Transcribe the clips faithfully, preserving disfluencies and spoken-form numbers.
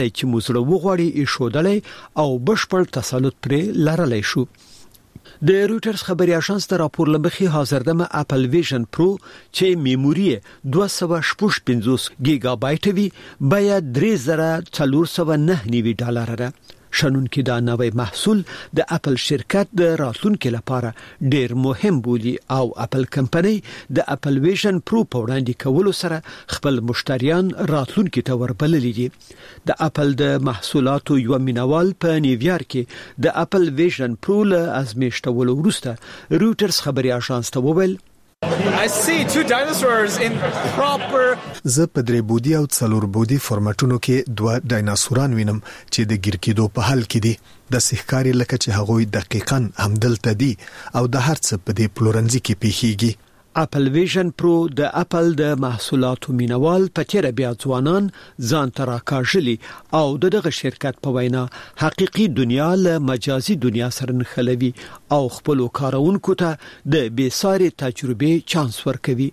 چې موږ وغواړي ایښودلې او بشپړ تسلط پرې لرلای شو. د رويټرز خبري اژانس ته راپور لمخې حاضردمه اپل ویژن پرو چې میموري دوه سوه شپږ پنځوس گیگا بایټ وي باید درې زره څلور سوه نه نوي ډالر ده. شنن کې دا نوې محصول د اپل شرکت د راتلونکو لپاره ډیر مهم بولي او اپل کمپنۍ د اپل ویژن پرو په وړاندې کولو سره خپل مشتریان راتلونکو ته وربللي دي. د اپل د محصولاتو یو مینوال په نیویارک کې د اپل ویژن پرو له ازمیښتولو وروسته رويټرز خبري اژانس ته وویل I see two dinosaurs in proper زه په درې بودی او څلور بودی فورماتونو کې دوه ډایناسوران وینم چې د ګیر کېدو په حال کې دي. د سحکاري لکه چې هغوی دقیقاً همدلته دي او د هر څه په دې پلورنځي کې پیښیږي. اپل ویژن پرو د اپل د محصولاتو مینوال په تیر بیا ځوانان ځان تراکاژلی او دغه شرکت په وینا حقيقي دنیا له مجازي دنیا سره نښلوي او خپل کارونکو ته د بیساري تجربه چانس ورکوي.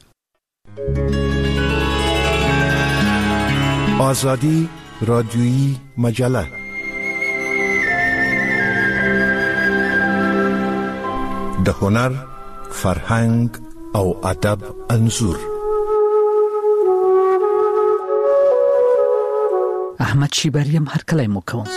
آزادی رادیویی مجله د هنر، فرهنګ او ادب انظور. احمد شیبریم هر کله مو کوم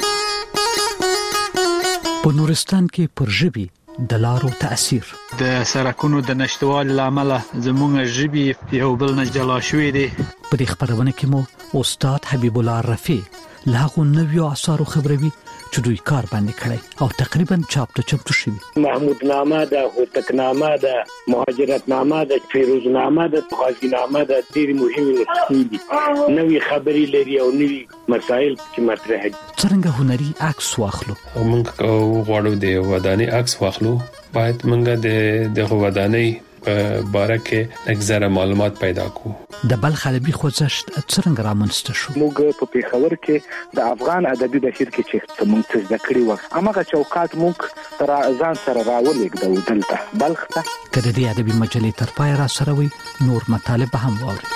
په نورستان کې پر ژبي د لارو تاثیر د سرکونو د نشټوال لامل زموږ ژبي یو بل نه جلا شوې دي. په دې خبرونه کې مو استاد حبیب الله رفیع لاغو نویو اثارو خبروي چې دوی کار باندې کړی او تقریبا چاپ ته چمتو شوی. محمود نامه ده، هوتک نامه ده، مهاجرت نامه ده، فیروز نامه ده، غازی نامه ده، ډېر مهمه نسخې دي. نوې خبرې لري او نوې مسائل چې مطرح دي. څنګه هنري عکس واخلو؟ موږ غواړو د ودانۍ عکس واخلو، باید موږ د د ودانۍ په باره کې اکثره معلومات پیدا کو. د بلخ ادبي خوځښت څنګه رامنځته شو؟ موږ په پیښور کې د افغان ادبي بهیر کې چې موږ څه زده کړی و هغه چوکاټ موږ تر ځان سره راولېږدو دلته بلخ ته. کله د ادبي مجلې تر پای را سره وي نور مطالب هم واوري.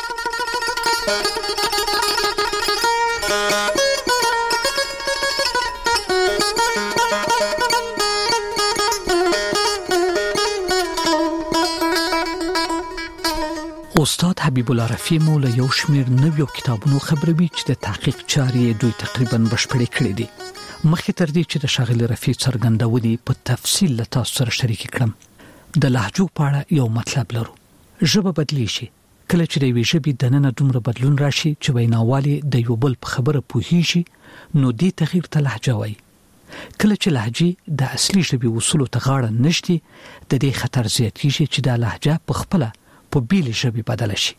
استاد حبیب الله رفیع مو له یو شمیر نویو کتابونو خبروي چې د تحقیق چارې دوی تقریبا بشپړې کړې دي. مخکې تر دې چې د شاغل رفیع څرګندونې په تفصیل له تاسو سره شریک کړم. د لهجو په اړه یو مطلب لرو. ژبه بدلی شي. کله چې د وی ژبې د نن دومره بدلون راشي چې ویناوالي د یو بل په خبره پوهیږي نو دې تغییر ته لهجه وایي. کله چې لهجې د اصلي ژبې اصولو ته غاړه نشي د دې خطر زیاتېږي چې د لهجه په خپل په بیل ژبې بدل شي.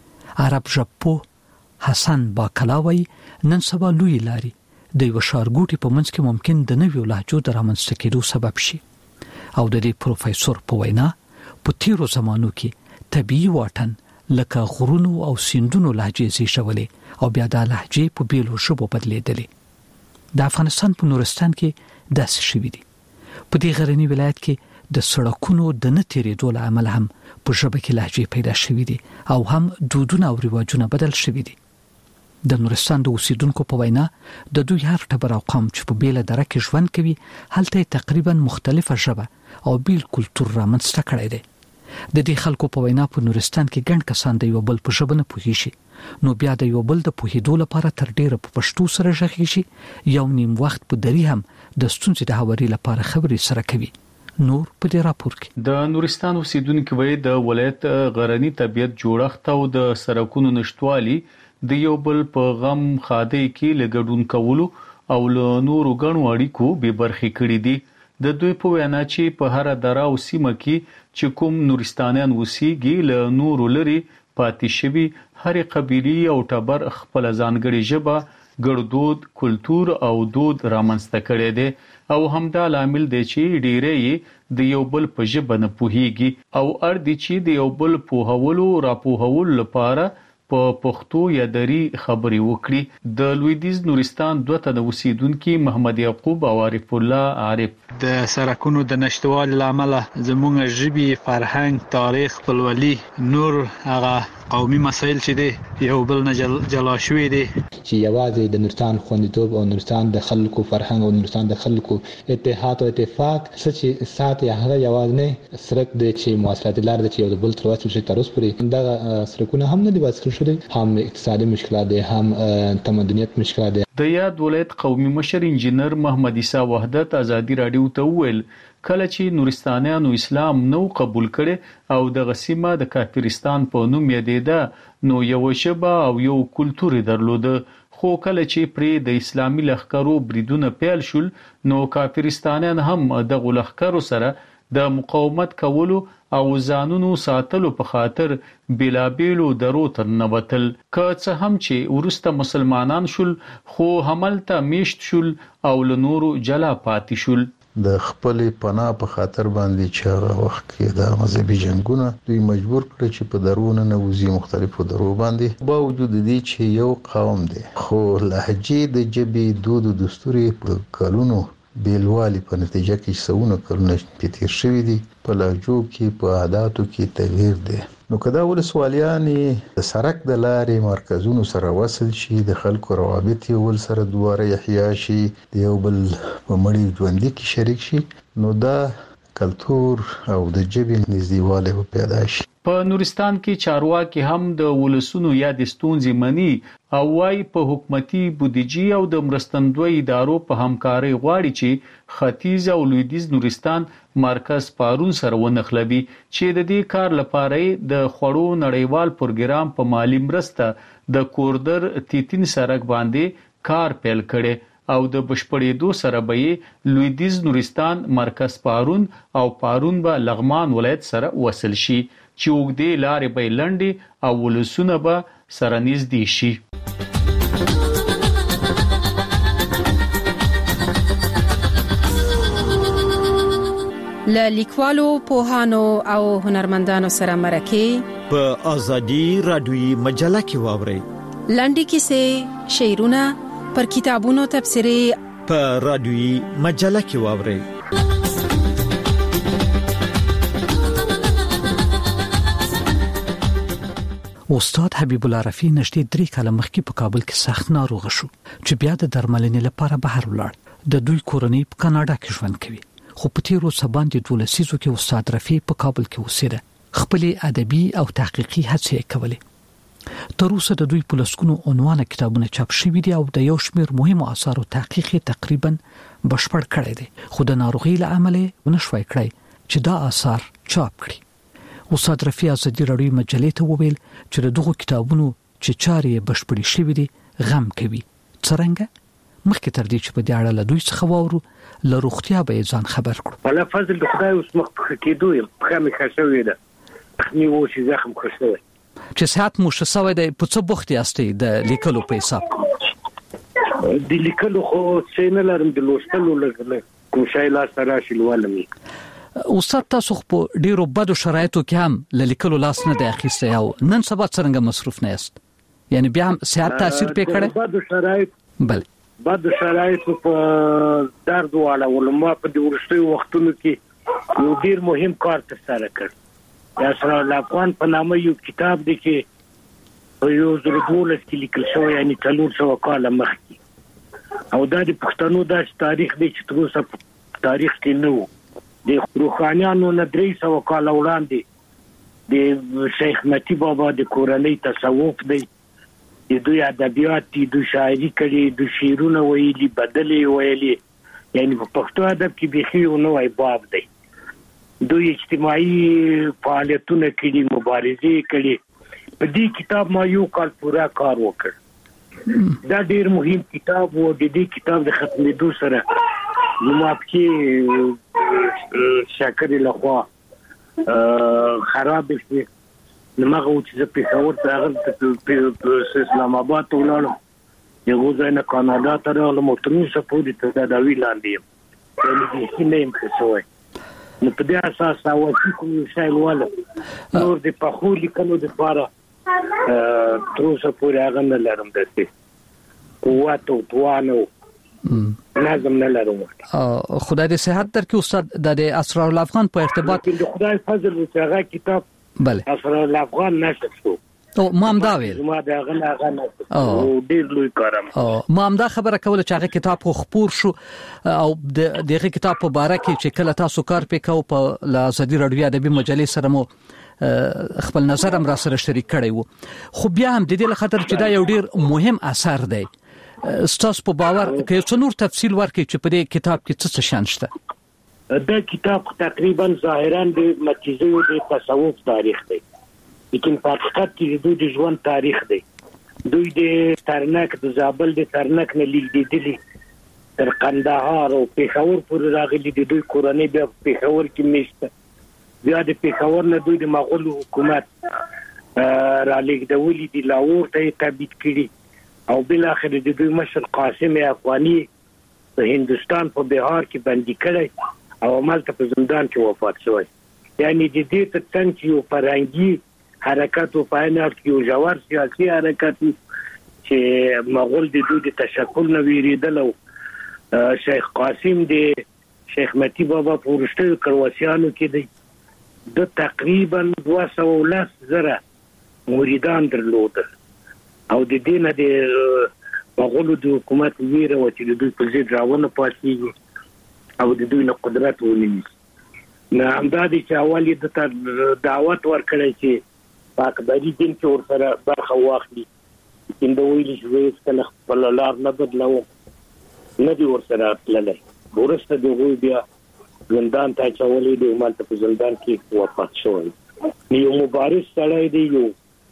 عرب ژبپو حسن باکلاوی نن سبا لوی لاري د یو شارګوټي په منځ کې ممکن د نویو لهجو د رامنځته کېدو سبب شي او د دې پروفیسور په وینا په تیرو زمانو کې طبيعي واټن لکه غرونو او سیندونو لهجې زیږولې او بیا د لهجې په بیلو ژبو بدلېدلې. د افغانستان په نورستان کې داسې شوي دي. په دې غرني ولایت کې د سړکونو د نه تیرېدو له امله هم په ژبه کې لهجې پیدا شوي دي او هم دودونه او رواجونه بدل شوي دي. د نورستان د اوسیدونکو په وینا د دوی هر ټبر او قوم چې په بیله دره کې ژوند کوي هلته تقریبا مختلفه ژبه او بیل کلتور رامنځته کړی دی. د دې خلکو په وینا په نورستان کې ګڼ کسان د یو بل په ژبه نه پوهیږي نو بیا د یو بل د پوهېدو لپاره تر ډیره په پښتو سره ژغېږي. یو نیم وخت په دری هم د ستونزې د هواري لپاره خبرې سره کوي. نور په دې راپور کې د نورستان اوسیدونکو وایي د ولایت غرنی طبيعت جوړښت او د سرکونو نشټوالي د یو بل په غم خاده کې لګډون کولو او له نورو غنو اړیکو به برخې کړې دي. د دوی په وینا چې په هر دره او سیمه کې چې کوم نورستانیان اوسېږي له نورو لري پاتې شوي هر قبيله او ټبر خپل ځانګړي ژبه ګړدود کلچر او دود رامنځته کړي دي او همدا لامل دی چې ډیرې د یو بل په ژبه نه پوهیږي او ار دي چې د یو بل په هولو راپوهول لپاره په پښتو یا دری خبري وکړي. د لویدیز نورستان دوه تنه اوسیدونکو محمد یعقوب او عارف الله عارف د سرکونو د نشټوال لامل زموږ ژبي فرهنګ تاریخ خپلولي نور هغه قومي مسایل چې دي یو بل نه جل جلا شوي دي چې یوازې د نورستان خوندیتوب او نورستان د خلکو فرهنګ او نورستان د خلکو اتحاد او اتفاق چې ساتي هغه یوازې نه سرک د چې مواصلات لار د چې یو بل تر واسطه چې تر اوسه پورې دا سرکونه هم نه دي بس کړی هم اقتصادي مشکلات دي هم تمدنیت مشکلات دي. د یاد ولایت قومي مشر انجینر محمد عیسی وحدت ازادي رادیو ته ویل کله چې نورستانیانو اسلام نو قبول کړي او د غسیمه د کافرستان په نوم یادېده نو یو شبه او یو کلتور درلود خو کله چې پرې د اسلامي لخرو بریدونه پیل شول نو کافرستانیان هم د لخرو سره د مقاومت کولو او ځانونو ساتلو په خاطر بلابېلو درو تر نوتل که څه هم چې ورسته مسلمانان شول خو هملته میشت شول او له نورو جلا پاتې شول. د خپل پناه په خاطر باندې چې هغه وخت کې د مذهبي جنگونه دوی مجبور کړ چې په درونه نوځي مختلفو درو باندې با وجود دي چې یو قوم دی خو لهجې د جبې دود او دستور په کلونو بیلوالی په نتیجه کې څونه کلونه تیر شوی دي په لهجو کې په عادتو کې تغییر دی. نو کدا ول سوالیانې د سرک د لارې مرکزونو سره وصل شي د خلکو روابط یو ول سره دواره احیا شي د یو بل په مړي ژوند کې شریک شي نو دا کلتور او د جبې نږدېوالی پیدا شي. په نورستان کې چارواکي هم د ولسونو یا د ستونزې مني او وايي په حکومتي بودیجې او د مرستندوی ادارو په همکارۍ غواړي چې ختیځ او لویدیځ نورستان مرکز پارون سره ونخلوي چې د دې کار لپاره د خوړو نړیوال پروګرام په مالی مرسته د کوردر تیتین سرک باندې کار پیل کړي او د بشپړېدو سره به لویدیځ نورستان مرکز پارون او پارون به لغمان ولایت سره وصل شي چې وګړي لارې به لنډي او ولسونه به سره نږدې شي. له لیکوالو پوهانو او هنرمندانو سره مرکه په ازادي رادیوي مجله کې واوري لنډي کیسې شعرونه پر کتابونو تبصرې په رادیوي مجله کې واوري. استاد حبیب الله رفیع نشته درې کاله مخکې په کابل کې سخت ناروغ شو چې بیا د درملنې لپاره بهر ولاړ. د دوی کورنۍ په کاناډا کې ژوند کوي خو په تیرو سباندې دوه لسیزو کې استاد رفیع په کابل کې اوسېده خپل ادبي او تحقیقي هڅې کولې. تر اوسه د دوی په لسکونو عنوانه کتابونه چاپ شوي دي او د یو شمېر مهمو آثارو تحقیق تقریبا بشپړ کړی دی خو د ناروغۍ له امله ونشوي کړی چې دا آثار چاپ کړي. استاد رفیع ازادي رادیو مجلې ته وویل چې دغه کتابونو چې چارې بشپړې شوي دي غم کوي. څرنګه مخکې تر دې چې په دې اړه له دوی څخه واورو له روغتیا به ځان خبر کړو. الله فضل د خدای اوس مخ په کېدو یم په مې خښوي ده خني و چې زخم خښوي چې صحت مو شسوي ده په څه بوخت یاستئ د لیکلو په حساب د لیکلو خو څه نه لرم د لوستلو لګل کوم شای لا سره شلوالم. استاد تاسو په ډیرو بدو شرایطو کې هم لیکلو لاس نه دی اخیستی او نن سبا څنګه مصروف نه یاست یعنی بیا هم صحت تاثیر پې کړی؟ بدو شرایط بله بدو شرایط په درد والا ولما په دې ورستي وختونو کې یو ډیر مهم کار ترسره کړ. یا سره افغان په نامه یو کتاب دی چې په یو زر دولس کې لیکل شوی یعنی څلور سوه کاله مخکې او دا د پښتنو داسې تاریخ دی چې تر اوسه تاریخ کې نه و. د روحانیانو نه درې سوه کاله وړاندې د شیخ متی بابا د کورنۍ تصوف دی د دوی ادبیات دي دوی شاعري کړي دوی شعرونه ویلي بدلې ویلي یعنی په پښتو ادب کې بيخي یو نوی باب دی. دوی اجتماعي فعالیتونه کړي مبارزې کړي. په دې کتاب ما یو کال پورا کار وکړ. دا ډیر مهم کتاب و. د دې کتاب د ختمېدو سره نو ما کې شاکر له خوا خراب شي نو ما غو چې په خبر ته هغه په اسلام آباد ته ولاړم یو ځای نه کاناډا ته راغلم او تر اوسه پورې ته دا وی لاندې یم یعنی چې نه يم څه نو په دې اساس او چې کوم شای واله نور د پخو لیکلو د لپاره تر اوسه پورې هغه نه لرم دسته قوت او توانو لازم نه لرم. خدای دې صحت درکړي استاد د اسرار الافغان په ارتباط د خدای فضل او هغه کتاب بله اسرار الافغان نشته شو او مام دا ویل ما دا غلا غلا او ډیر لوی کارم او مام دا خبره کوله چې هغه کتاب خو خپور شو او دغه کتاب په باره کې چې کله تاسو کار وکاو په لازدي رادیو ادبي مجلې سره مو خپل نظر هم را سره شریک کړی وو خو بیا هم د دې لخاطر چې دا یو ډیر مهم اثر دی ستاسو په باور کې څو نور تفصیل ورکړي چې په دې کتاب کې څه څه شان شته دا کتاب تقریبا ظاهرا د متیزو د تصوف تاریخ دی لیکن په حقیقت کې دوی د ژوند تاریخ دی دوی د ترنک د زابل د ترنک نه لیدلي تر قندهار او پېښور پورې راغلي د دوی کورنۍ بیا پېښور کې میشته بیا د پېښور نه دوی د مغول حکومت را لېږدولي دي لاهور ته یې تبعید کړي او بل اخر د دوی مشر قاسم افغاني په هندستان په بهار کې بندي کړی او مالته په زندان کې وفات شوی یعنی د دې ترڅنګ یو فرهنګي حرکت او پاینات کې یو جوړ سیاسي حرکت چې مغول د دوی د تشکل نه ویریدل او شیخ قاسم د شیخ متی بابا پورشته کرواسیانو کې دی د تقریبا دوه سوه او لس زره مریدان درلودل او د دې نه د مغولو د حکومت ویره و چې د دوی په ضد راونه پاتېږي او د دوی نه قدرت ونیسي نه همدا دي چې اول یې د دعوت ورکړی چې په اکبري دین کې ورسره برخه واخلي لیکن د ویلي چې کله خپل لار نه بدلوم نه دي ورسره تللی وروسته د هغوی بیا زندان ته اچولی دی همالته په زندان کې وفات شوی یو مبارز سړی دی یو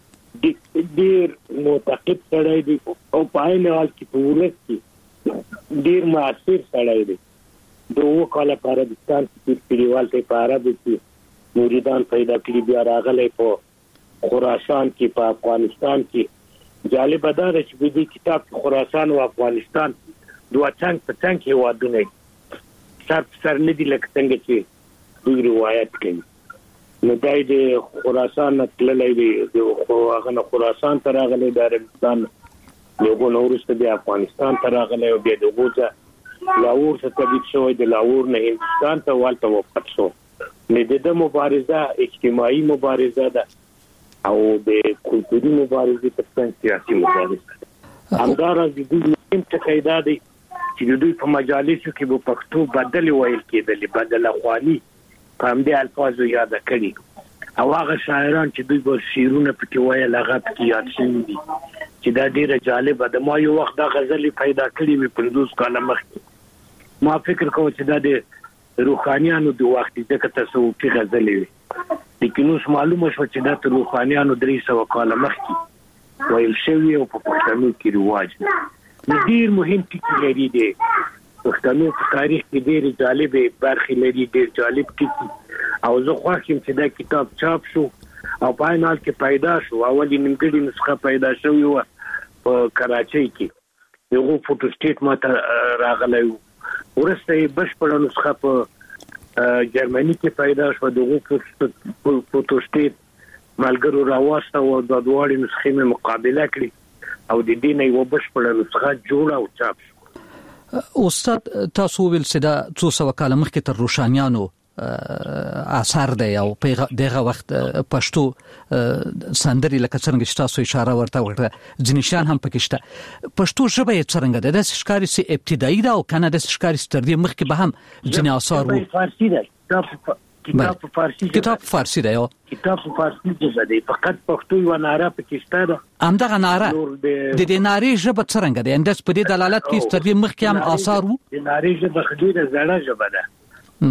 ډېر معتقد سړی دی او په عین حال کې په ولس کې ډېر مؤثر سړی دی د اووه کاله په عربستان کې کلیوال ته په عربو کې مریدان پیدا کړي بیا راغلی په خراسان کې په افغانستان کې جالبه دا ده چې په دې کتاب کې خراسان او افغانستان دوه څنګ په څنګ هېوادونه سر په سر نه دي لکه څنګه چې دوی روایت کوي نو دا د خراسان نه تللی دی هغه نه خراسان ته راغلی د عربستان د هغو نه وروسته بیا افغانستان ته راغلی او بیا د هغو څخه لاهور څخه تبعید شوی د لاهور نه هندوستان ته والته وفات شو نو د ده مبارزه اجتماعي مبارزه ده او د کلتوري مبارزې ترڅنګ سیاسي مبارزه ده همداراز د دوی مهم ټکی دا دی چې د دوی په مجالسو کې به پښتو بدل ویل کېدلې بدل افغاني په همدې الفاظو یاده کړي او هغه شاعران چې دوی به شعرونه پکې ویل هغه پکې یاد شوي دي چې دا ډېره جالبه ده ما یو وخت دا غزلې پیدا کړې وې پنځوس کاله مخکې ما فکر کوم چې دا د روحانیانو د وخت ځکه تصوفي غزلې وي لیکن اوس معلومه شوه چې دا تر روحانیانو درې سوه کاله مخکې ویل شوي او په پښتنو کې رواج دی ډېر مهم ټکي لري دی پښتنو په تاریخ کې ډېرې جالبې برخې لري ډېر جالب ټکي او زه خوښ یم چې دا کتاب چاپ شو او په عین حال کې پیدا شو اول یې نیمګړې نسخه پیدا شوې وه په کراچۍ کې د هغو فوټو سټیټ ماته راغلی و وروسته یې بشپړه نسخه په جرمني کې پیدا شوه د هغو فوټو سټیټ ملګرو راواستو او دا دواړې نسخې مې مقابله کړې او د دې نه یوه بشپړه نسخه جوړه او چاپ شوه استاد تاسو ویل چې دا څو سوه کاله مخکې تر روښانیانو اثر دی او په دغه وخت پښتو سندري لکه څنګه چې تاسو اشاره ورته وکړه ځینې شان هم پکې شته پښتو ژبه یې څرنګه ده د ښکاری سي ابتدایي ده او کنه د ښکاری تر دې مخکې به هم ځینې اثار وو فارسی ده کتاب په فارسی کتاب په فارسی ده یو کتاب په فارسی ژبه دی فقط پښتو یو ناره پکې شته ده همدغه ناره د دې نارې ژبه څرنګه ده انداز په دې دلالت کوي تر دې مخکې هم اثار وو د نارې ژبه خډيره زړه ژبه ده ا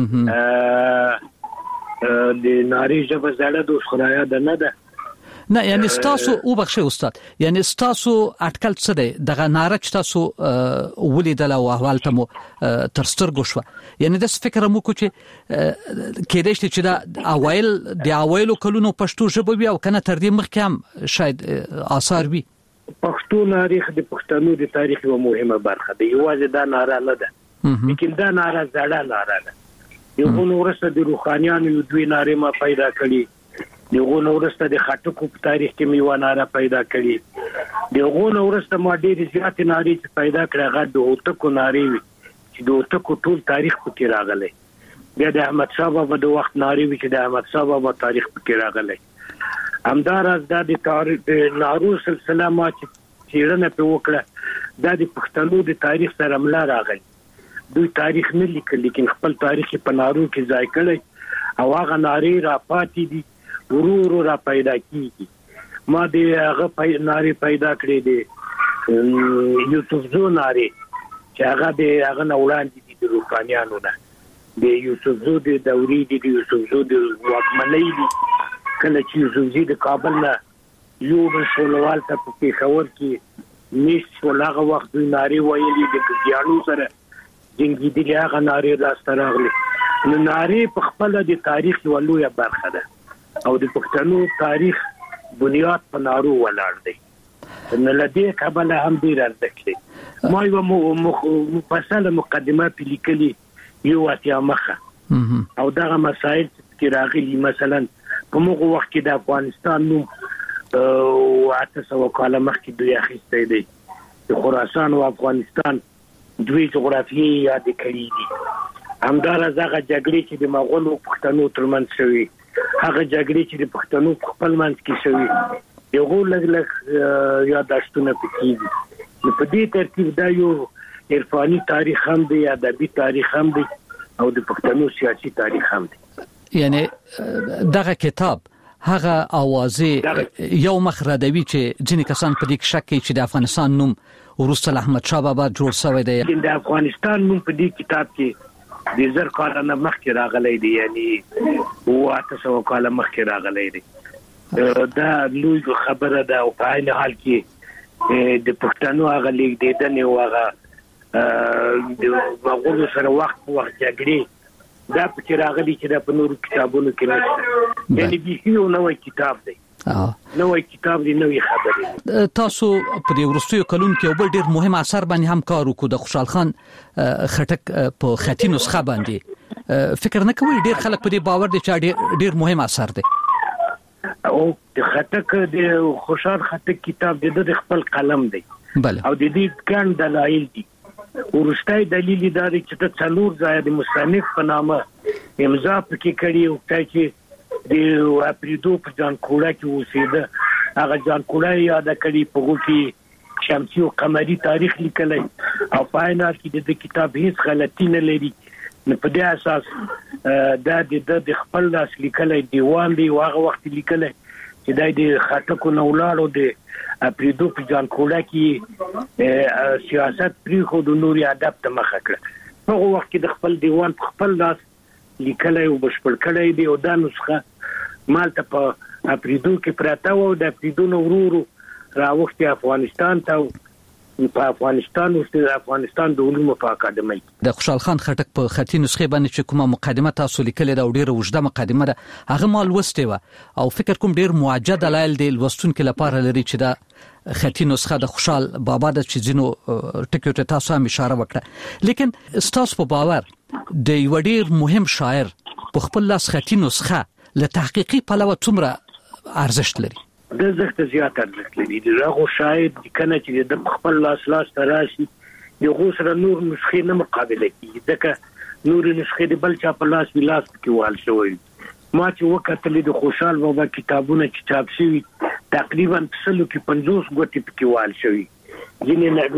د ناری ژبه زړه د خدایا ده نه ده نه یعنی تاسو او بخښه استاد یعنی تاسو اټکل څه دی دغه ناره چې تاسو ولیدل او احوال ته مو تر سترګو شو یعنی د فکر مو کو چې کېدای شي چې دا اوایل د اوایلو کلونو پښتو ژبه وي او کنه تر دې مخکې هم شاید آثار وي پښتو تاریخ د پښتنو د تاریخ یو مهمه برخه ده یوازې دا ناره نه ده لیکن دا ناره زړه ناره ده یو نورسته د روحانیانو یو دوی ناره ما پیدا کړي یو نورسته د خټکو په تاریخ کې میوه ناره پیدا کړي یو نورسته ما ډېر زیات ناره چې پیدا کړه هغه د اوتکو ناره وي چې د اوتکو ټول تاریخ پکې راغلی بیا د احمد شاه بابا د وخت ناره وي چې د احمد شاه بابا تاریخ پکې راغلی همدارس د تاریخ نارو سلسله ما چې چیرنه په وکړه د پښتنو د تاریخ سره ملا راغلی دوی تاریخ نه لیکل لیکن خپل تاریخ په نارو کې ځای کړی او هغه ناری را پاتې دي ورور را پیدا کیږي ما د هغه ناری پیدا کړی دی یوسف زو ناری چې هغه د هغه نوړاندې دي د روحانيانو نه د یوسف زو د دوري دي د یوسف زو د واکمنۍ دي کله چې یوسف زو د کابل نه یو مسولوال ته په پیښور کې نش ولاغه وخت د ناری ویلي د ګیانو سره جنگي دي هغه ناری راستره راغلي نو ناری په خپل د تاریخ یو لوی برخه ده او د پښتنو تاریخ بنیاد په نارو ولاړ دی نو لدی کابل هم ډیر ارزښت ما یو مفصله مقدمه په لیکلي یو اتیا مخه او دغه مسائل چې راغلي مثلا په موږ وخت کې د افغانستان نوم او تاسو کاله مخکې دوی اخیسته دي د خراسان او افغانستان دوی جغرافیي یاد کړی دي همدار هغه جګړې چې د مغولو پښتنو ترمنځ شوي هغه جګړې چې د پښتنو خپل منځ کې شوي یو لږ لږ یاداشتونه پکې نو په دې ترتیب دا یو عرفاني تاریخ هم دی ادبي تاریخ هم دی او د پښتنو سیاسي تاریخ هم دی یعنی دغه کتاب هغه اوازې یو مخردوي چې ځینې کسان په دې کې شک کوي چې د افغانستان نوم ورسره احمد شاه بابا جوړ شوی دی د افغانستان نوم په دې کتاب کې د زر کال نه مخکې راغلی دی یعنی هو تاسو کال مخکې راغلی دی دا لوی خبره ده او په عین حال کې د پښتنو هغه لیک دیدنه او هغه د وګړو سره وخت وخت جګړې دا په راغلي چې د نورو کتابونو کې نشته یعنی به یو نوې کتاب دی نوې کتاب دی نوې خبرې تاسو په دې ورستیو کلون کې یو بل ډیر مهم اثر باندې هم کار وکړو د خوشحال خان خټک په خطي نسخه باندې فکر نه کوئ ډیر خلک په دې باور دي چې ډیر مهم اثر دی او د خټک د خوشحال خټک کتاب د خپل قلم دی بله او د دې ګڼ دلایل دي ورستای دلیل دا دی چې د څلور ځای د مصنف په نامه امضا پکې کړی او چې د اپریدو په ځان کوړه کې اوسېده هغه ځان کوړه یاد کړی په وګړي شمسي او قمري تاریخ لیکلی او پاینه کې د کتاب هیڅ غلطی نه لري نو په دې اساس دا د خپل لاس لیکلی دیوان دی واغه وخت لیکلی چې د خټکو نو لاړو د اپریدو په ځان کوړه کې سیاست پری خو د نوري ادب ته مخه کړ هغه وخت کې د خپل دیوان په خپل لاس لیکلی او بشپړ کړی دی او دا نسخه مالته په اپریدو کې پراته و د اپریدو نو ورورو راوخت افغانستان ته په افغانستان او د افغانستان د علومو په اکاډمۍ د خوشحال خان خټک په خطي نسخه باندې چې کومه مقدمه تاسو لیکلې دا ډیره وجده مقدمه ده هغه مال وسته و او فکر کوم ډیر موجه دلایل دی لوستونکو لپاره لري چې دا خطي نسخه د خوشحال بابا د چې زینو ټکیو ته تاسو هم اشاره وکړه لیکن تاسو په باور د یو ډیر مهم شاعر په خپل لاس خطي نسخه له تحقیقي پلوه څومره ارزښت لري د زخت زیات ارزښت لري دغه شاید کنه چې د خپل لاس لاس تراشي یو غوسره نور نسخه نه مقابله کوي ځکه نور نسخه د بل چا په لاس ویلاس کې وال شوی ما چې وکړل د خوشحال بابا کتابونه چې چاپ شوي تقریبا څلو کې پنځوس غوټي پکې وال شوی ځینې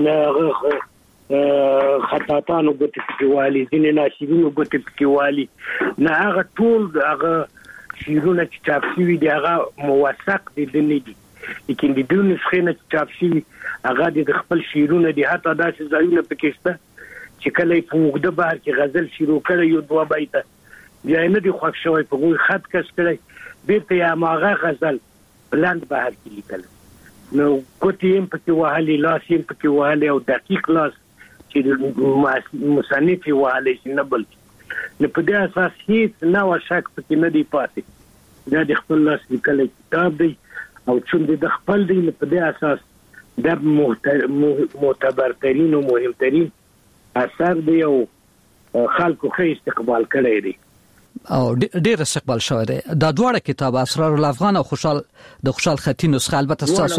نه خطاطانو غوټي پکې والي ځینې ناشرینو غوټي پکې والي نه هغه ټول هغه شیرونه چې چاپ شوي دی هغه موثق دي نه دي لیکن د دوه نسخې نه چاپ شوي هغه د خپل شیرونه دي حتی دا چې ځایونه پکې شته چې کله په وګړه بهر کې غزل شروع کړي یو دوه بیت بیا نه دی خوښ شوی په غوي خط کس کړي بیرته یا ماغه غزل بلند بهر کې لیکل نو کوتیم پکې وهلي لاسیم پکې وهلي او دقیق لاس چې مصنف وهلي نه بل نو په دې اساس هیڅ نه وشک پکې نه دی پاتې دا د خپل لاس لیکل کتاب دی او چې د خپل دی په دې اساس د معتبر ترين او مهم ترين اثر دی او خلکو خې استقبال کړی دی او ډیر استقبال شوی دی دا دواړه کتاب اسرار الافغان او خوشحال د خوشحال خطي نسخه البته تاسو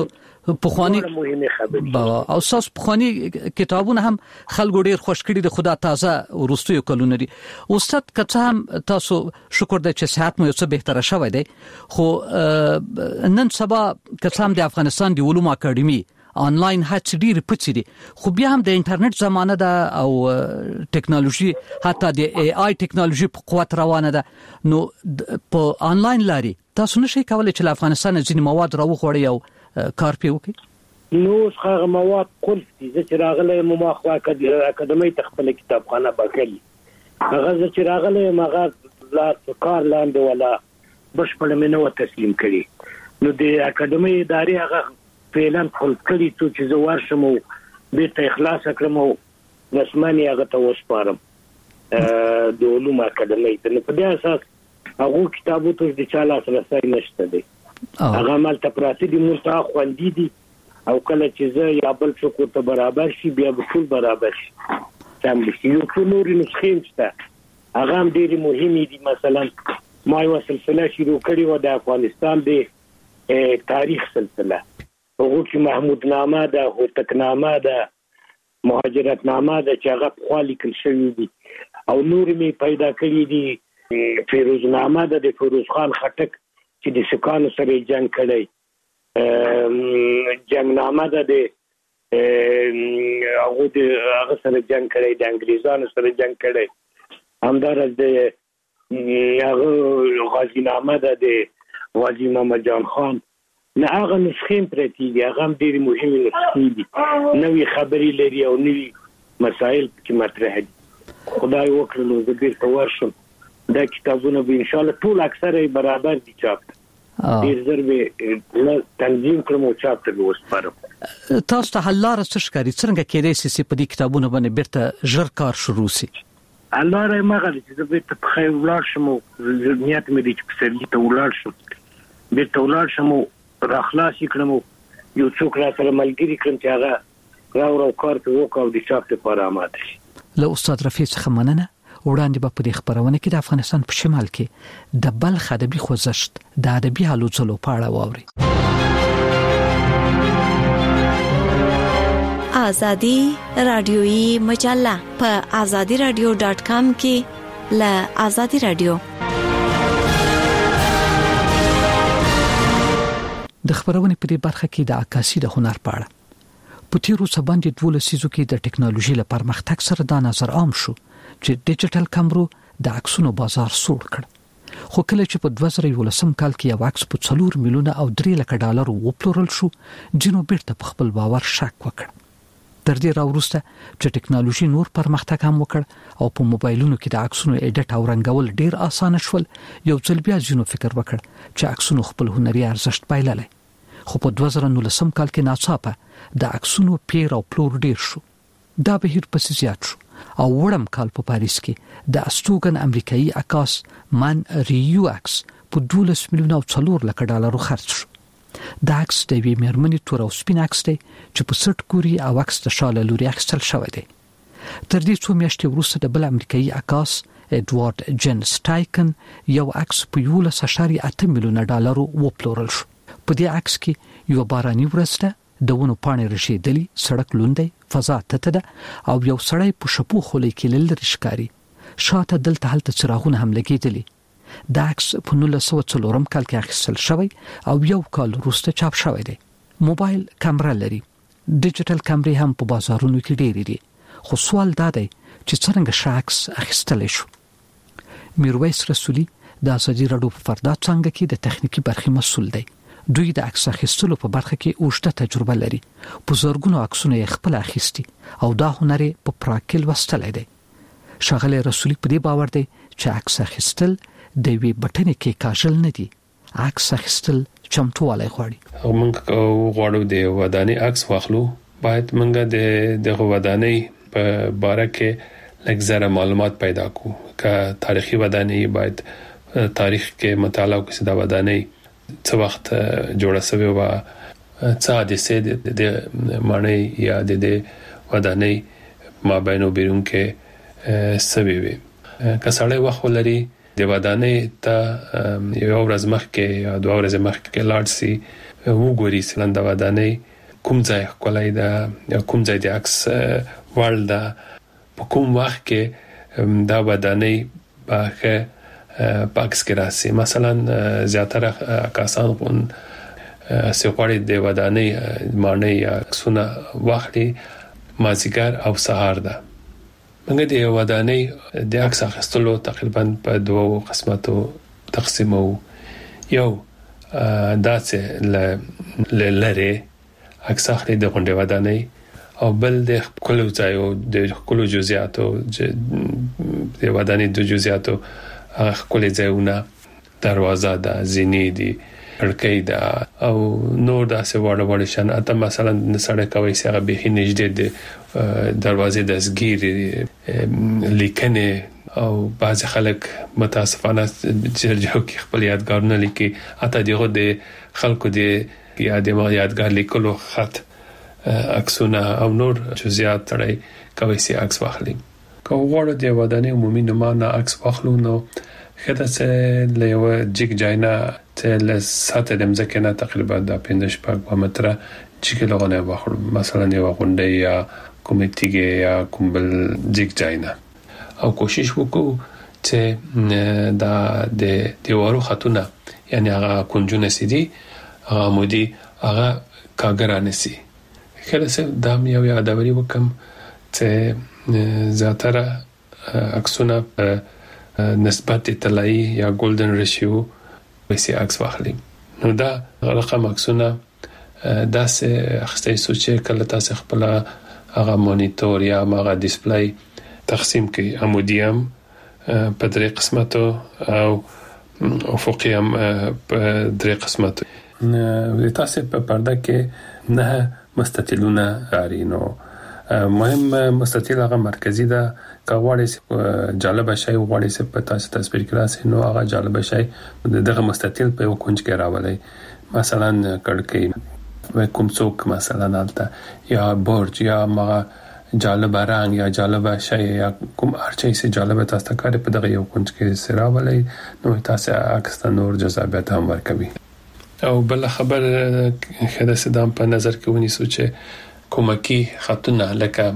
پخوانی او ساس پخوانی کتابونه هم خلکو ډیر خوش کړي د خدا تازه ورستیو کلونه دي. استاد که هم تاسو شکر د چې صحت مو یو څه بهتره شوی دی، خو نن سبا که هم د افغانستان د علوم اکاډمي آنلاین هڅې ډېرې پڅې دي، خو بیا هم د انټرنیټ زمانه ده او ټیکنالوژي حتی د ای آی ټیکنالوژي په قوت روانه ده، نو په آنلاین لاري تاسو نشئ کولای چې له افغانستان ځینې مواد راوغواړئ او کار پې وکړئ؟ نو هغه مواد قلف دي. زه چې راغلی یم ما خو اکاډمۍ ته خپله کتابخانه بخلي، هغه زه چې راغلی یم هغه لا کار لاندې ولا بشپړه مې نه وه تسلیم کړي. نو د اکاډمۍ ادارې هغه فعلا خلق کړي څو چې زه ورشم او بیرته یې خلاصه کړم او رسمن یې هغه ته وسپارم د علوم اکاډمۍ ته. نو په دې اساس هغو کتابو ته د چا لاسرسی نشته دی، هغه مالته پراته دي، موږ ته خوندي دي، او کله چې زه یا بل څوک ورته برابر شي بیا به ټول برابر شي. سم دي. یو څو نورې نسخې هم شته، هغه هم ډېرې مهمې دي. مثلا ما یوه سلسله شروع کړې وه د افغانستان د تاریخ سلسله، هغو کې محمود نامه ده، هوتک نامه ده، مهاجرت نامه ده چې هغه پخوا لیکل شوي دي، او نور مې پیدا کړي دي. فیروز نامه ده د فیروز خان خټک چې د سکانو سره جنگ کړی، جنگ نامه ده د هغه د هغه سره جنگ کړی، د انګریزانو سره جنگ کړی. همدارس د هغه غازی نامه ده د غازی محمد جان خان. نه هغه نسخې پرتې دي، هغه هم ډېرې مهمې نسخې دي، نوې خبرې لري او نوې مسایل پکې مطرح دي. خدای وکړي نو زه بیرته ورشم دا کتابونه به انشاءالله ټول اکثره برابر دي چاپ ډېر زر به تنظیم کړم او چاپ ته به وسپارم. تاسو ته حل لاره څه ښکاري؟ څرنګه کېدای شي چې په دې کتابونو باندې بیرته ژر کار شروع شي؟ حل لاره یې هغه ده چې زه بیرته په خیر ولاړ شم او نیت مې دی چې پسرلي ته ولاړ شم، بیرته ولاړ شم او راخلاص یې کړم او یو څوک را سره ملګري کړم چې هغه راوړه او کار پې وکړه او د چاپ لپاره اماده شي. له استاد رفیع څخه مننه. وړاندې به په دې خبرونه کې د افغانستان په شمال کې د بلخ ادبي خوځښت د ادبي هلو ځلو په اړه واوري. آزادي رادیويي مجله په آزادي رادیو ډاټ کام کې له آزادي رادیو. د خبرونه په دې برخه کې د عکاسي د هنر په اړه په تیرو څه باندې دوه لسیزو کې د ټکنالوژي لپاره پرمختګ سره دا نظر عام شو چې ډیجیټل کیمرو د عکسونو بازار سوړ کړ. خو کله چې په دوه زره یولسم کال کې یو عکس په څلور میلیونه او درې لک ډالر وپلورل شو، جنو بیرته په خپل باور شک وکړ. تر دې راوروسته چې ټکنالوژي نور پرمختګ هم وکړ او په موبایلونو کې د عکسونو ایډیټ او رنګول ډیر اسانه شول، یو ځل بیا جنو فکر وکړ چې عکسونو خپل هنري ارزښت بایللی. خو په دوه زره نولسم کال کې ناڅاپه د عکسونو پیر او پلور ډیر شو. دا بهیر پسې زیات شو او وړم کال په پاریس کې د استوګن امریکایي عکاس من ریو عکس په دولس میلیونه او څلور لک ډالرو خرڅ شو. دا عکس د وی مرمنې تور او سپین عکس دی چې په سټ کوري او عکس د شاله لوري اخیستل شوی دی. تر دې څو میاشتې وروسته د بل امریکایي عکاس اډوارد جن سټایکن یو عکس په یولس اشاریه اته میلیونه ډالرو وپلورل شو. په دې عکس کې یو باراني ورځ ده، د ونو پاڼې رشیدلي، سړک لوندی، فضا تته ده او یو سړی په شپو خولې کې لری ښکاري. شاته دلته هلته څراغونه هم لګېدلي. دا عکس په نولس سوه څلورم کال کې اخیستل شوی او یو کال وروسته چاپ شوی دی. موبایل کیمرا لري، ډیجیټل کیمرې هم په بازارونو کې ډېرې دي، خو سوال دا دی چې څرنګه ښه عکس اخیستلی شو. میرویس رسولي د ازادي راډیو په فردا څانګه کې د تخنیکی برخې مسؤل دی. دوی د عکس اخیستلو په برخه کې اوږده تجربه لري. په زرګونو عکسونه یې خپل اخیستي او دا هنر په پراکل وستلای دی. شاغله رسولي په دې باور دی چې عکس اخیستل د وی بټنې کې کاژل نه دي، عکس اخیستل چمتووالی غواړي. او موږ غواړو د ودانۍ عکس واخلو، باید موږ د د ودانۍ په باره کې لږ زره معلومات پیدا کړو. که تاریخي ودانۍ باید تاریخ کې مطالعه وکړو د ودانۍ څه وخت جوړه شوی و، څه حادثې د معنی یا د ودانۍ مابین او بیرون کې سوي وي. که سړی وخت ولري د ودانۍ ته یو ورځ مخکې یا دوه ورځې مخکې لاړ شي وګوري، مثلا د ودانۍ کوم ځای کولای دا یا کوم ځای د عکس وړل دا په کوم وخت کې دا ودانۍ باخه پاکس کې راسي. مثلا زیاتره کسان غون سپورې د ودانۍ معنی یا سونه واخلي مازیګر او سهار ده. موږ د ودانۍ د عکس اخیستلو تقریبا په دوه قسمتو تقسیمو. یو داسې لره عکس اخلي د غونډې ودانۍ او بل د کلو ځایو د کلو جزئیاتو د ودانۍ د جزئیاتو کلو ځایونه دروازه ده زینې دي کړکۍ ده او نور داسې وړ وړ شان اته مثلا سړک کوي چې هغه به نږدې د دروازې د زګیر لیکنه او بعض خلک متاسفانه چرجو کې خپل یادګارونه لیکي اته دغه د خلکو د یاد ما یادګار لیکلو خط عکسونه او نور جزئیات تړي کوي چې عکس واخلي. کو وړ د ودانۍ عمومي نمونه عکس واخلو نو خدای څه له جګ جاینا ته له ساته د مځکه نه تقریبا د پنځه شپږ متره چې لغونه واخلو. مثلا یو غونډه یا کومېټیګه یا کومبل جګ جاینا او کوشش وکړو چې دا د دیوارو خطونه یعنی هغه کنجونه سيدي هغه مودي هغه کاګرانه سي. کله چې دا یو یادوري وکم چې زیاتره عکسونه نسبت طلایی یا ګولدن ریشیو وسی عکس واخلي. نو دا رقم عکسونه دا سه اخستې سوچې کله تاسو خپل هغه مانیټور یا هغه ډیسپلی تقسیم کوي عمودیم په درې قسمتو او افقي هم په درې قسمتو. نو تاسو په پرده کې نه مستطیلونه لري. نو مهم مستطیل هغه مرکزی ده که غواړئ جالب شي غواړئ چې په تاسو تصویر کړئ نو هغه جالب شي دغه مستطیل په یو کونج کې راولئ. مثلا کړکۍ کوم څوک مثلا البته یا برج یا هغه جالب رنگ یا جالب شي یا کوم ارچي چې جالب تاسو کار په دغه یو کونج کې سراولئ نو تاسو عکس ته نور جذابیت هم ورکوي. او بل خبر خدای سدام په نظر کې ونیسو چې کومکی خطونه لکه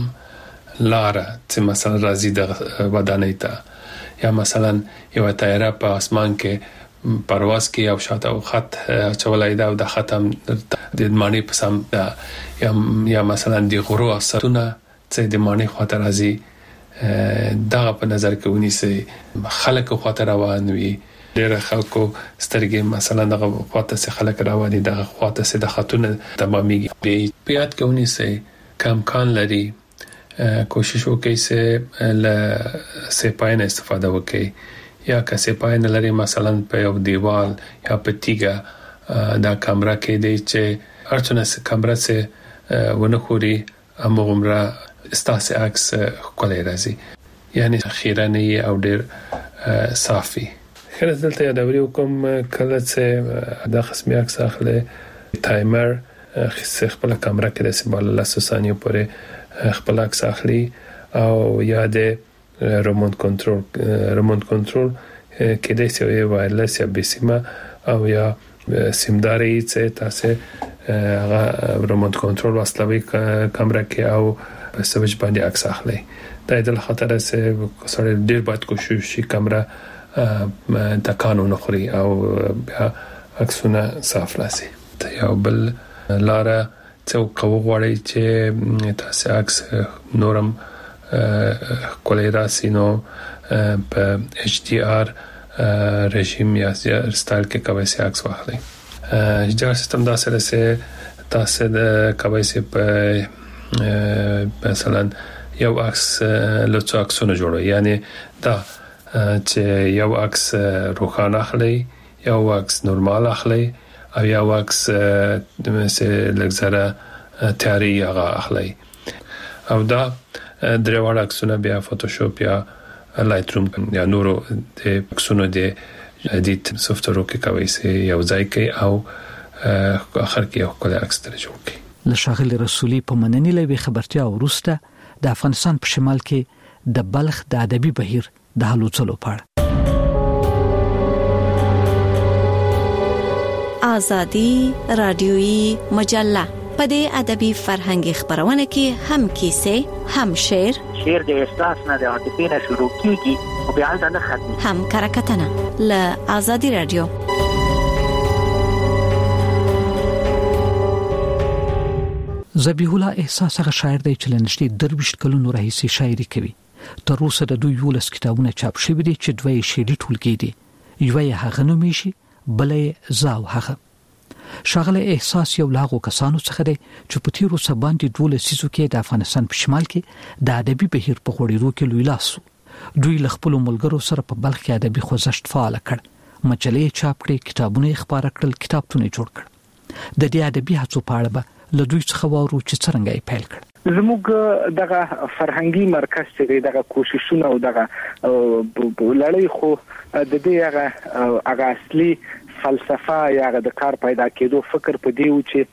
لاره چې مثلا راځي د ودانۍ ته یا مثلا یو طیاره په اسمان کې پرواز کې او شاته او خط چولای دا او د ختم د معنی په سم یا یا مثلا د غرو اثرونه چې د معنی خاطر راځي دا په نظر کې ونیسي. خلک خاطر روان وي ډېر خلکو سترګې مثلا دغه خاطر څخه خلک روان دي دغه خاطر څخه د خطونه تمامي په یاد کې ونیسي. کم کان لري کوشش وکړئ چې له سپاین استفاده وکړئ یا که سپاین لري مثلا په یو دیوال یا په تیګه دا کیمرا کې دی چې هرڅونه کیمرا سه ونه خوري امغمره استاس عکس کولای راځي یعنی خیرانه او ډېر صافي. خیر دلته یادوري کوم کله چې دا قسمي عکس اخلي تایمر خپل کیمرا کې د سیمال لاسو ثانیه پورې خپل عکس اخلي او یا د ریموټ کنټرول ریموټ کنټرول کې د سوي وایرلس یا بسیمه او یا سیمداري چې تاسو هغه ریموټ کنټرول واسطوي کیمرا کې او سويچ باندې عکس اخلي. دا د خطر سره سره ډیر باید کوشش شي کیمرا د قانون خوري او عکسونه صاف راسي. ته یو بل لاره چې کوو غواړي چې تاسو عکس نورم کولای راسي نو په ایچ ډي آر رژیم یا سټایل کې کوي چې عکس واخلي. ایچ ډي آر سیستم دا سره سه تاسو د کوي چې په مثلا یو عکس له څو عکسونو جوړوي یعنی دا چې یو عکس روښانه اخلي یو عکس نورمال اخلي او یو عکس مثل لګزره تیاری هغه اخلي او دا درې وړ عکسونه بیا فوټوشاپ یا لایټ روم یا نورو د عکسونو د ایډیټ سافټویر کې کوي چې یو ځای کې او اخر کې یو کله عکس تر جوړ کی. لشاغل رسولي په مننې لوي خبرتیا ورسته د افغانستان په شمال کې د بلخ د ادبي بهیر د حلو څلو پړ آزادی رادیویی مجله په دې ادبي فرهنګي خبرونه کې هم کیسې، هم شعر، شعر د احساس نه د عاطفې نه شروع کیږي او بیا هلته نه ختمي، هم کرکټنه. له آزادي رادیو. ذبیح الله احساس هغه شاعر دی چې لنشتي درویش کلونو راهیسې شاعري کوي. تر اوسه د دوی یولس کتابونه چاپ شوي دي چې دوی شعري ټولګي دي. یو یې هغه نومې شي، بلې زاو هغه. شاغله احساس یو لاغو کسانو څخه دی چې په تیرو سباندې ډول سيزو کې د افغانستان په شمال کې د ادبي بهیر په غوړېرو کې لوی لاس. دوی له خپل ملګرو سره په بلخ کې ادبي خوځښت فعال کړ، مجلې چاپ کړې، کتابونه خبره کړل، کتابتون جوړ کړ. د دې ادبي هڅو په اړه له دوی څخه وورو چې څنګه یې پیل کړ. زموږ دغه فرهنګي مرکز چې دغه کوششونه او دغه لړۍ خو د دې هغه هغه اصلي فلسفه یا د کار پیدا کېدو فکر په دی و چې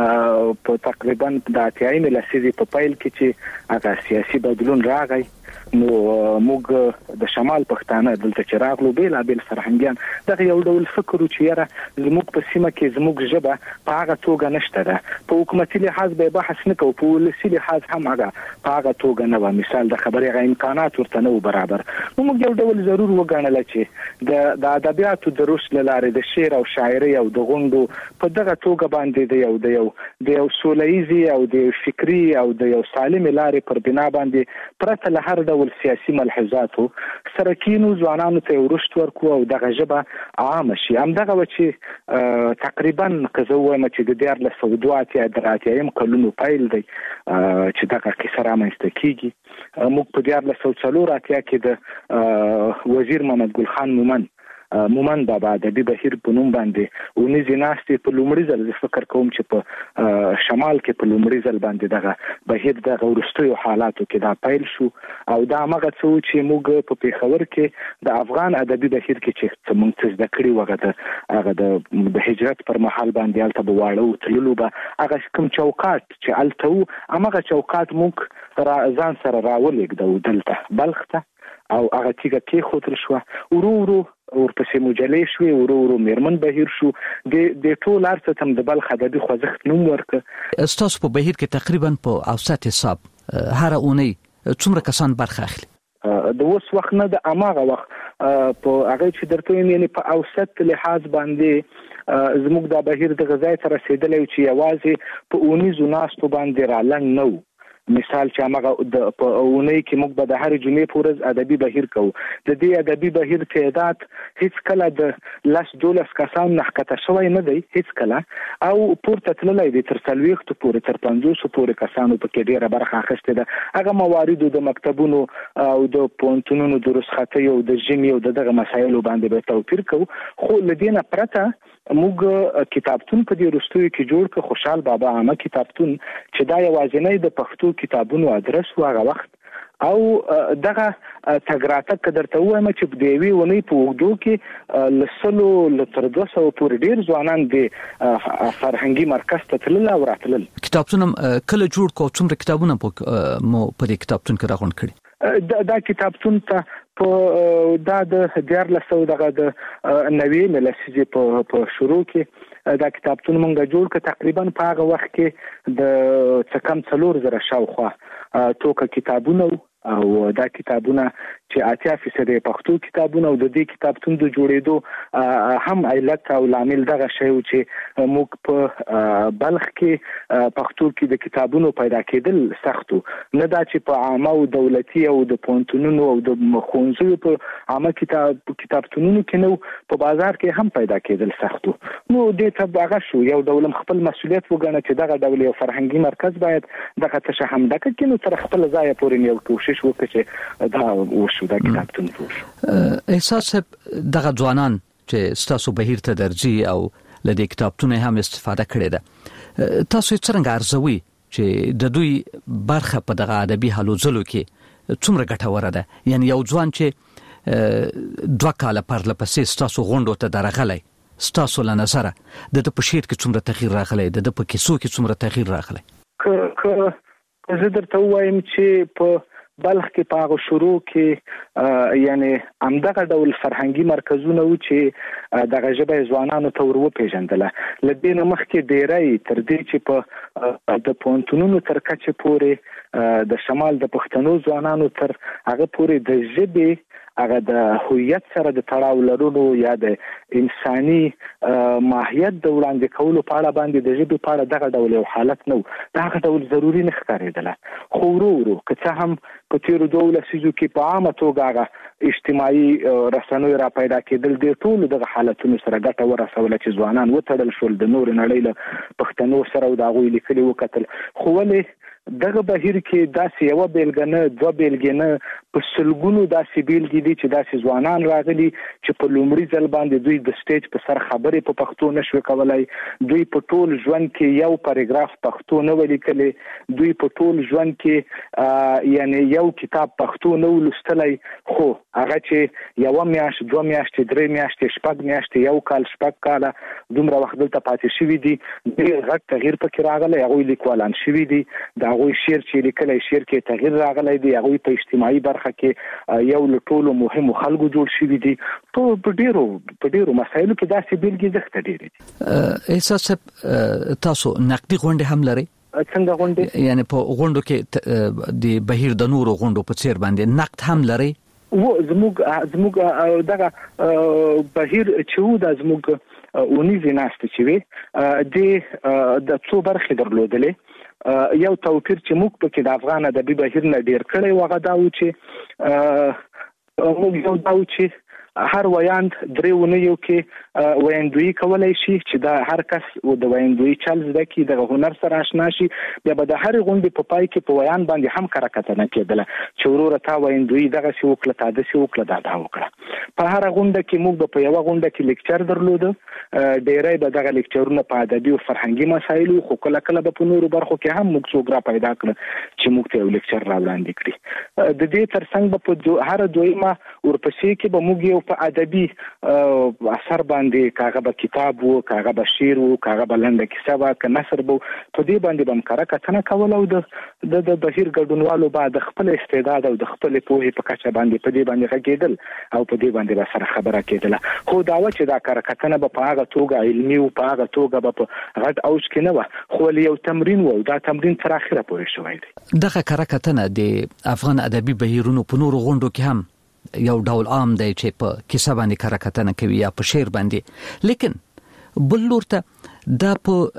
په تقریبا د اتیایم لسیزې په پیل کې چې هغه سیاسي بدلون راغی، نو موږ د شمال پښتانه دلته چې راغلو بیل بیل فرهنګيان دغه یو ډول فکر چې یاره زموږ په سیمه کې زموږ ژبه په هغه توګه نشته ده، په حکومتي لحاظ به بحث نه کوو، په ولسي لحاظ هم هغه په هغه توګه نه و، مثال د خبرې غو امکانات ورته نه برابر. نو موږ یو ډول ضرور وګڼل چې د د ادبیاتو د روش لاره د شعر او شاعري او د غونډو په دغه توګه باندې د یو د یو د یو سولهیزي او د فکری او د یو سالم لارې پر بنا باندې پرته له هر ډول سیاسي ملحوظاتو سره کینو ځوانانو ته ورشت ورکو او دغه ژبه عام شي. هم دغه و چې تقریبا کزوه مچ د دیار له سعودات یا دراتیم کلونو پیل دی چې دغه قصه رامنځته کیږي. موږ په دیار له سعودات کې د وزیر محمد ګل خان مومن مومن بابا د دې بهیر په نوم باندې اونې زیناستي په لومړي ځل فکر کوم چې په شمال کې په لومړي ځل باندې دغه بهیر د ورستیو حالاتو کې دا پیل شو او دا هغه څه چې موږ په پیښور کې د افغان ادبي بهیر کې چې موږ څه د کړي وغه هغه د هجرت پر مهال باندې الته بواړو تللو به هغه کوم چوکاټ چې الته هغه چوکاټ موږ را ځان سره راولېږدو دلته بلخ ته او هغه چې کې خطر شو ورو ورو ورپسې مجلې شوې، ورو ورو میرمن بهیر شو، د د ټول ارڅ تم د بلخ ادبي خوځښت نوم ورک. استاسو په بهیر کې تقریبا په اوسط حساب هر اونۍ څومره کسان برخه اخلي؟ د اوس وخت نه د اماغه وخت په هغه چې درته یعنی په اوسط لحاظ باندې زموږ د بهیر د غذای تر رسیدلې چې یوازې په اونۍ زوناستو باندې را لنګ نو. مثال چې هغه د په اونۍ کې موږ به د هر جمعې پورز ادبي بهیر کوو. د دې ادبي بهیر تعداد هیڅ کله د لاس دولس کسان نه کته شوی نه دی، هیڅ کله او پورته تللی دی تر څلوېښت پورې تر پنځوس پورې کسانو په کې ډیره برخه اخیسته ده. هغه موارد د مکتبونو او د پونتونونو د رسختي او د جمی او دغه مسایلو باندې به توپیر کوو، خو لدینه پرته موږ کتابتون په دې رستوي کې جوړ ک خوشحال بابا عامه کتابتون چې دا یوازینی د پښتو کتابونو ادرس و هغه وخت او دغه تګراته کدرته وایم چې د وی ونی په وګدو کې لسلو لتر دوه سوه پورې ډیر ځوانان د فرهنګي مرکز ته تلل او راتلل. کتابتون کله جوړ کو څومره کتابونه مو په دې کتابتون کې راغون کړي؟ دا, دا کتابتون ته په دا د دیار لسو دغه د نوې ملسیزي په په شروع کې دا کتابتون مونږ جوړ ک تقریبا په هغه وخت کې د څکم څلور زره شاوخوا توګه کتابونه او دا کتابونه چې اتیا فیصد پښتو کتابونه او د دې کتابتون د جوړېدو هم علت او لامل دغه شی و چې موږ په بلخ کې پښتو کې د کتابونو پیدا کېدل سختو نه دا چې په عامه او دولتي او د پونتونونو او د مخونزو په عامه کتاب کتابتونونو کې نو په بازار کې هم پیدا کېدل سختو. نو دې ته هغه شو یو ډول خپل مسولیت وګڼه چې دغه ډول یو فرهنګي مرکز باید دغه تشهم دغه کې نو تر خپل ځای پورې یو کوشش وکړي چې دا وشو دا کتابتون جوړ. احساس دغه ځوانان چې ستاسو بهیر ته درځي او لدې کتابتون هم استفاده کړي ده، تاسو څنګه ارزوي چې د دوی برخه په دغه ادبي هلو ځلو کې څومره ګټوره ده؟ یعنی یو ځوان چې دوه کاله پرله پسې ستاسو غونډو ته درغلی، ستاسو له نظره د په شعر کې څومره تغییر راغلی، د په کیسو کې څومره تغییر راغلی؟ که که زه درته وایم چې په بلخ کې په شروع کې یعنی همدغه ډول فرهنګي مرکزونه و چې دغه ژبه ځوانانو ته ور وپیژندله. لدې نه مخکې ډیری تر دې چې په د پونتونونو تر کچه پورې د شمال د پښتنو ځوانانو تر هغه پورې د ژبې هغه د هویت سره د تړاو لرلو یا د انساني ماهیت د وړاندې کولو په اړه باندې د ژبې په اړه دغه ډول یو حالت نه و، دغه ډول ضروري نه ښکارېدله. خو ورو ورو که څه هم په تېرو دوو لسیزو کې په عامه توګه هغه اجتماعي رسنیو را پیدا کېدل دې ټولو دغه حالتونو سره ګټه ورسوله چې ځوانان وتړل شول، د نورې نړۍ له پښتنو سره او د هغوی لیکلي وکتل. خو ولې دغه بهیر کې داسې یوه بیلګه نه دوه بیلګې نه په سلګونو داسې بیلګې دي چې داسې ځوانان راغلي چې په لومړي ځل باندې دوی د سټیج په سر خبرې په پښتو نشوي کولای، دوی په ټول ژوند کې یو پاراګراف پښتو نه ولیکلی، دوی په ټول ژوند کې یعنی یو کتاب پښتو نه ولوستلی، خو هغه چې یوه میاشت دوه میاشتې درې میاشتې شپږ میاشتې یو کال شپږ کاله دومره وخت دلته پاتې شوي دي، ډېر غټ تغییر پکې راغلی، هغوی لیکوالان شوي دي، د هغوی شعر چې لیکلی شعر کې تغییر راغلی دی، هغوی په اجتماعي برخه کې یو له ټولو مهمو خلکو جوړ شوي دي. ټول په ډېرو په ډېرو مسایلو کې داسې بیلګې زښته ډېرې دي. احساس تاسو نقدي غونډې هم لرئ؟ څنګه غونډې؟ یعنی په غونډو کې د بهیر د نورو غونډو په څیر باندې نقد هم لرئ؟ و زموږ زموږ دغه بهیر چې و د زموږ اونیزې ناستې چې وي د د څو برخې درلودلې. یو توپیر چې موږ پکې د افغان ادبي بهیر نه ډیر کړی و هغه دا و چې موږ یو دا و چې هر ویاند درې اونیو کې ویندویي کولای شي چې دا هر کس د ویندویي چل زده کړي، د هنر سره آشنا شي، بیا به د هرې غونډې په پای کې په ویان باندې هم کره کتنه کېدله چې وروره تا ویندویي دغسې وکړه، تا داسې وکړه، دا دا وکړه. په هره غونډه کې موږ به په یوه غونډه کې لیکچر درلوده، ډیری به دغه لیکچرونه په ادبي او فرهنګي مسایلو، خو کله کله به په نورو برخو کې هم موږ څوک را پیدا کړه چې موږ ته یو لیکچر را وړاندې کړي. د دې ترڅنګ به په هره دویمه ورپسې کې به موږ یو په ادبي اثر باندې کاغه به کتاب وو، کاغه به شعر وو، کاغه به لنډه کیسه وه، که نثر به په دې باندې به هم کره کتنه کوله او د د بهیر ګډونوالو به د خپل استعداد او د خپلې پوهې په کچه باندې په دې باندې غږېدل او په دې باندې به سره خبره کېدله. خو دا وه چې دا کره کتنه به په هغه توګه علمي و، په هغه توګه به په غټ اوج کې نه وه، خو ولې یو تمرین و، دا تمرین تر اخره پورې شوی دی. دغه کره کتنه د افغان ادبي بهیرونو په نورو غونډو کې هم یو ډول عام دی چې په کیسه باندې کره کتنه کوي یا په شعر باندې، لیکن بل لور ته دا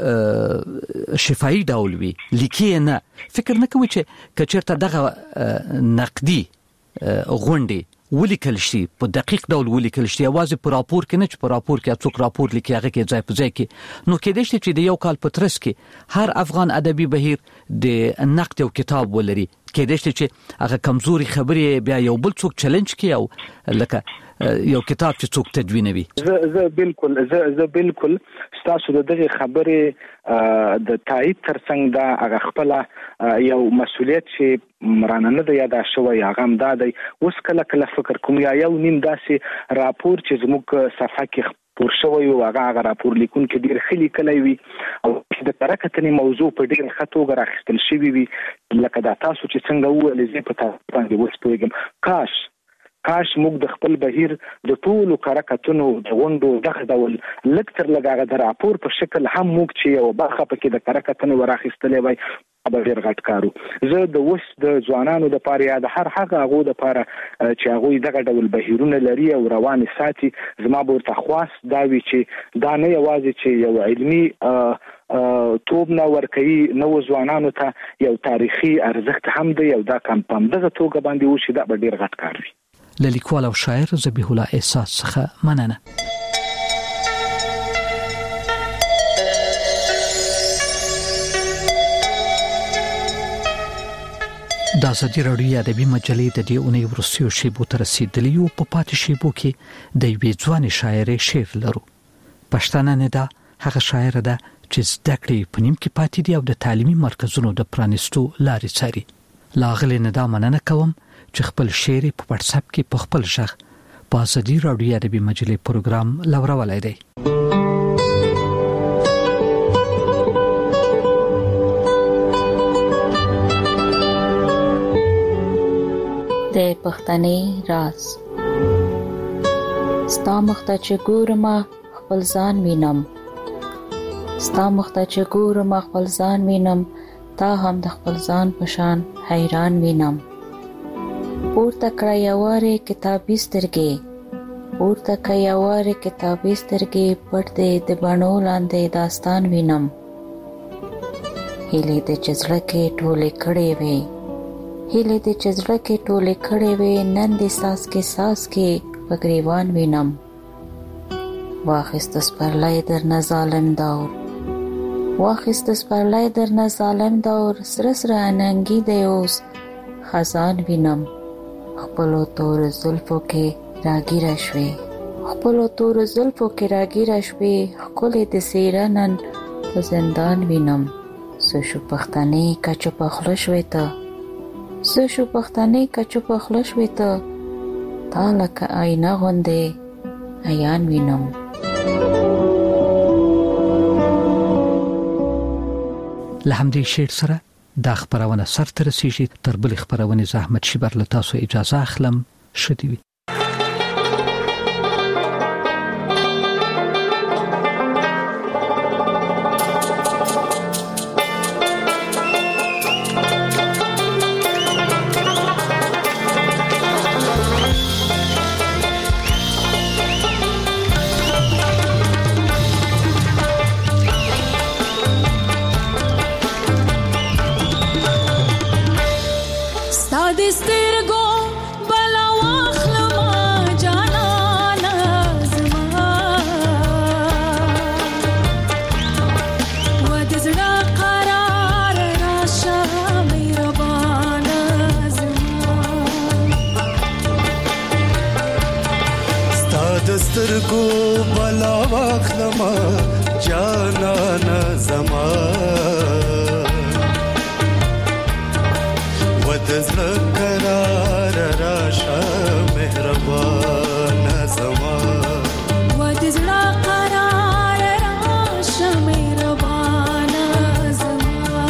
په شفاهي ډول وي، لیکي نه. فکر نه کوي چې کچرته دغه نقدي غونډې ولیکل شي په دقیق ډول ولیکل شي، یوازې په راپور کې نه چې په راپور کې څوک راپور لیکي هغه کې ځای په ځای کې، نو کېدای شي چې د یو کال په ترڅ کې هر افغان ادبي بهیر د نقد یو کتاب ولري، کېدای شي چې هغه کمزوري خبرې بیا یو بل څوک چیلنج کوي او لکه یو کتاب چې څوک تدوینوي. زه زه بالکل زه زه بالکل ستاسو د دغه خبرې د تایید ترڅنګ دا هغه خپل یو مسؤلیت چې مرانه نه دی یاد شوی، هغه هم دا دی اوس کله کله فکر کوم یا یو نیم داسې راپور چې زموږ صفحه کې پور شوی او هغه هغه راپور لیکونکي ډیر خلی کلی وي او د کره کتنې موضوع په ډیر ښه توګه راخیستل شوی وي، لکه دا تاسو چې څنګه وویل زه په تاسو باندې اوس پوهېږم. کاش کاش موږ د خپل بهیر د ټولو کره کتنو د غونډو دغه ډول لږ تر لږ هغه د راپور په شکل هم موږ چې یوه برخه پکې د کره کتنې وراخیستلی وای، به ډېر غټ کار و. زه د اوس د ځوانانو دپاره یا د هر هغه هغو دپاره چې هغوی دغه ډول بهیرونه لري او روانې ساتي، زما به ورته خواست دا وي چې دا نه یوازې چې یو علمي توب نه ورکوي نوو ځوانانو ته یو تاریخي ارزښت هم دی او دا کم په همدغه توګه باندې وشي، دا به ډېر غټ کار وي. له لیکوال او شاعر ذبیح الله احساس څخه مننه. د ازادي راډیو ادبي مجلې د دې اونۍ وروستیو شیبو ته رسیدلي یو په پاتې شیبو کې د یوې ځوانې شاعرې شعر لرو. پښتانه نه ده، هغه شاعره ده چې زده کړې په نیم کې پاتې دي او د تعلیمي مرکزونو د پرانیستو لارې څاري. لاغلې نه ده مننه کوم چې خپل شعر په واتس اپ کې په خپل ژغ په ازادي راډیو ادبي مجلې پروګرام لورولای دی. د پښتنې راز. ستا مخته چې ګورم خپل ځان وینم، ستا مخته چې ګورم خپل ځان وینم، تا هم د خپل ځان په شان حیران وینم. پورته کړه یوارې کتابي سترګې، پورته کړه یوارې کتابي سترګې، پټ دې د بڼو لاندې داستان وینم. هیلې دې چې زړه کې ټولې کړې وې، هیلې دې چې زړه کې ټولې کړې وې، نن دې ساس کې ساس کې په ګریوان وینم. واخیست سپرلی درنه ظالم دور، واخیست سپرلی درنه ظالم دور، سره سره اننګي دی اوس خزان وینم. خپلو تور زلفو کې راګیره شوې، خپلو تور زلفو کې راګیره شوې، ښکلې د څېره نن په زندان وینم. څه شو پښتنې که چوپه خوله شوې ته، څه شو پښتنې که چوپه خوله شوې ته، تا لکه آینه غوندې عیان وینم. له همدې شعر سره دا خبرونه سر ته رسیږي. تر بلې خبرونه زحمت شیبر له تاسو اجازه اخلم. شدي وي. سترګو بلا واخلما جانانا زما ودزړه قرار راشه مهربان زما ودزړه قرار راشه مهربان زما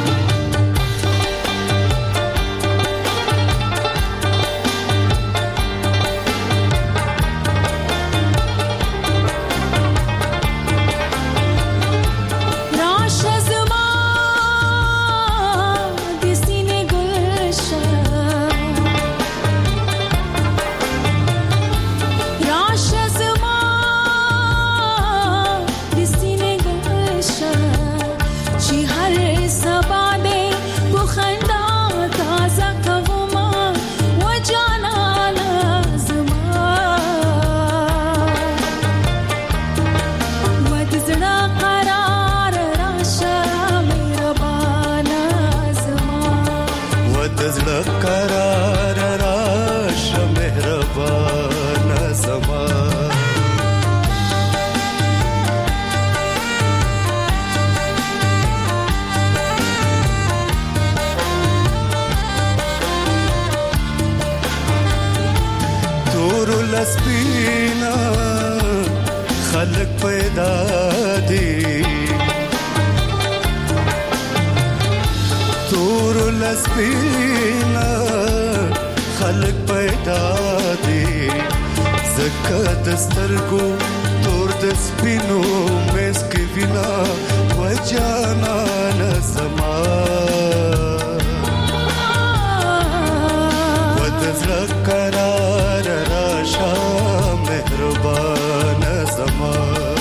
سپینا خلق پیدا دی تور لسپینا خلق پیدا دی زکه دسترګو تور د سپینو مس کې وینا وجانا نسما ودزړه قرار راشه مهربان زما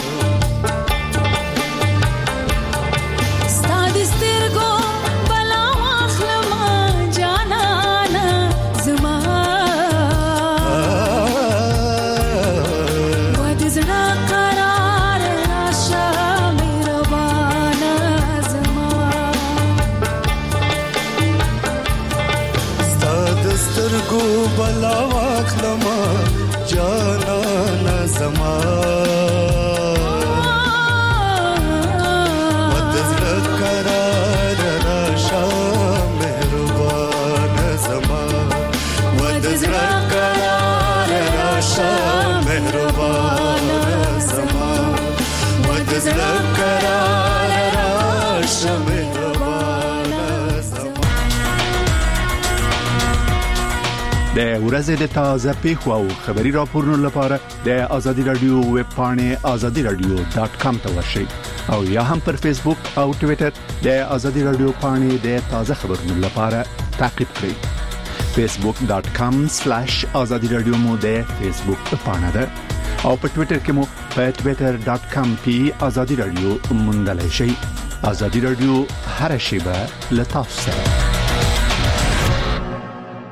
ستادي سترګو بلا واخلما جانانا زما ودزړه قرار راشه مهربان زما ستادي سترګو بلا واخلما جانانا زما ودزړه قرار راشه مهربان زما ودزړه قرار راشه مهربان زما ودزړه قرار راشه مهربان زما. د ورځې د تازه پیښو او خبري راپورونو لپاره د آزادي رادیو ویب پاڼه آزادي رادیو ډاٹ کام ته ورشئ او یا هم پر فیسبوک او ټوئیټر د آزادي رادیو پاڼه د تازه خبرونو لپاره تعقیب کړئ. فیسبوک ډاٹ کام سلیش آزادي رادیو مو د فیسبوک پاڼه ده او په ټوئیټر کې مو په ټوئیټر ډاٹ کام پی آزادي رادیو موندلای شئ. آزادي رادیو هر شیبه لتاف سره.